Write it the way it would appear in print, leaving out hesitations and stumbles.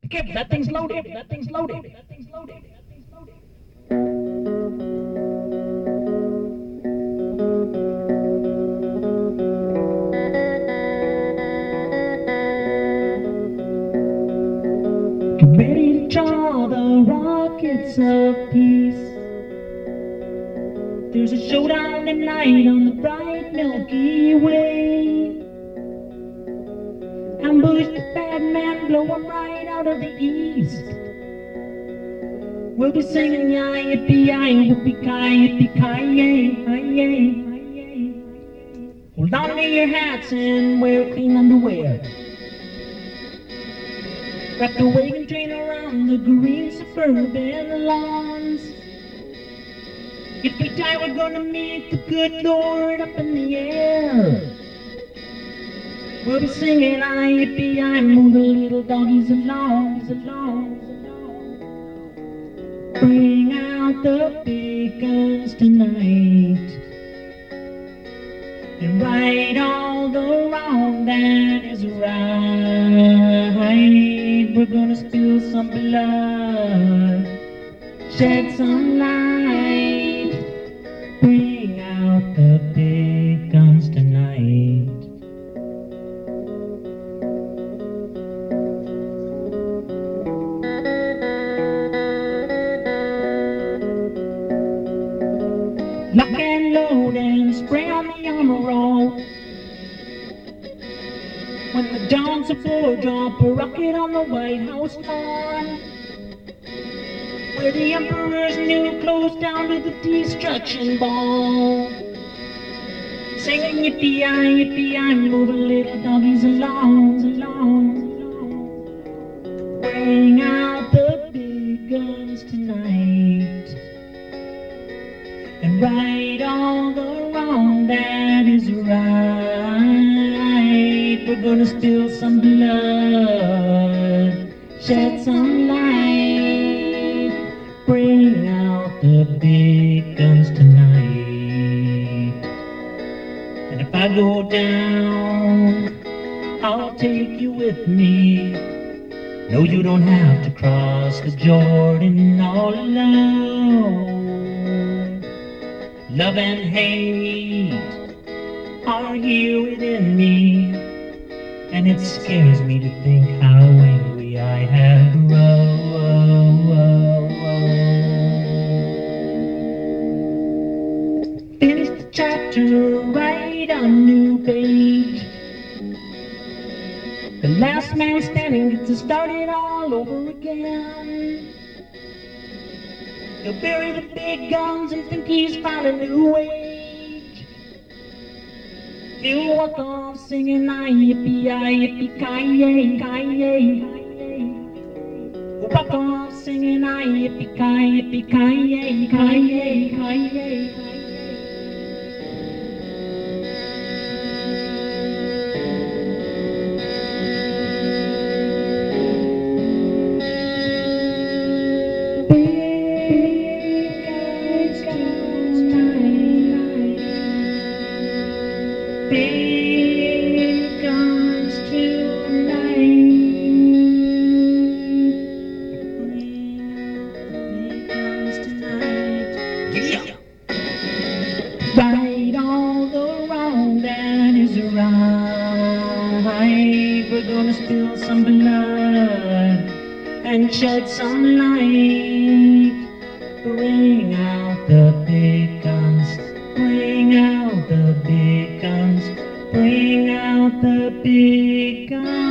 Careful, that thing's loaded. That thing's loaded. That thing's loaded. Get ready to draw the rockets of peace. There's a showdown tonight on the bright Milky Way. Ambush the bad man, blow him right out of the east. We'll be singing ya yippee-yi, whoopee-ki, yippee-ki-yay, hold on to your hats and wear clean underwear. Wrap the wagon train around the green suburban lawns. Yippee-ki, we're gonna meet the good Lord up in the air. We'll be singing yippee-yi, move the little doggies along, Bring out the big guns tonight and right all the wrong that is right. We're gonna spill some blood, shed some light. Bring out the big guns tonight. Lock and load and spray on the armor roll. When the dawn's aboard, drop a rocket on the White House lawn, where the Emperor's new clothes down to the destruction ball. Singing yippee-yi, yippee-yi, move the little doggies along. Bring out the big guns tonight and right all the wrong that is right. We're gonna spill some blood, shed some light. Bring out the big guns tonight. And if I go down, I'll take you with me. No, you don't have to cross the Jordan all alone. Love and hate are here within me, and it scares me to think how angry I have grown. Finish the chapter, write a new page. The last man standing gets to start it all over again. He'll bury the big guns and think he's found a new age. He'll walk off singing yippee-yi, yippee-ki-yay. He'll walk off singing yippee-ki, yippee-ki-yay. Big guns tonight. Big guns tonight. Yeah. Right all the wrong that is right. We're gonna spill some blood and shed some light. Bring out the big guns. Bring out the big guns. Bring out the big guns.